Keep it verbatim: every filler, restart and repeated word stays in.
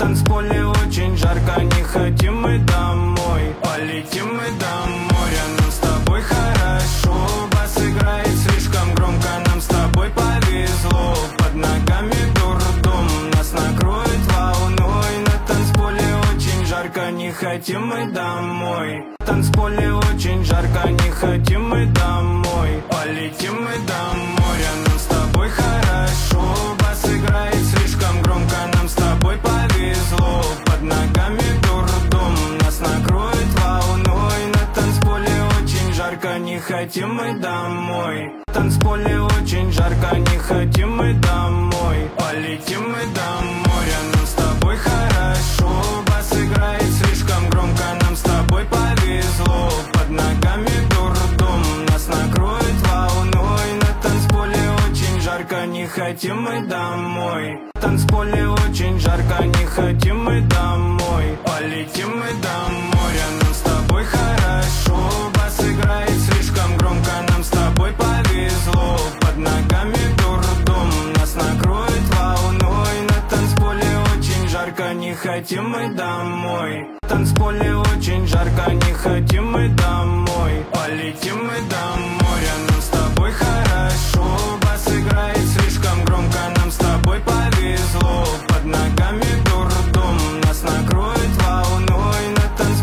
танцполе очень жарко, не хотим мы домой. Полетим мы до моря, нам с тобой хорошо. Бас играет слишком громко, нам с тобой повезло. Под ногами дурдом, нас накроет волной. На танцполе очень жарко, не хотим мы домой. В танцполе очень жарко, не хотим мы домой. Полетим мы до моря, нам с тобой хорошо. Бас играет слишком громко, нам с тобой повезло. Под ногами дурдом, нас накроет волной. На танцполе очень жарко, не хотим мы домой. В танцполе очень жарко, не хотим мы домой. Полетим мы до моря, нам с тобой хорошо. Бас играет слишком громко, нам с тобой повезло. Под ногами дурдом, нас накроет волной. На танцполе очень жарко, не хотим мы домой. В танцполе очень жарко, не хотим мы домой. Полетим мы до моря, нам с тобой хорошо. Бас играет слишком громко, нам с тобой повезло. Под ногами дурдом, нас накроет волной. На танцполе очень жарко, не хотим мы домой. В танцполе очень жарко, не хотим мы домой. Полетим мы до моря, нам с тобой хорошо.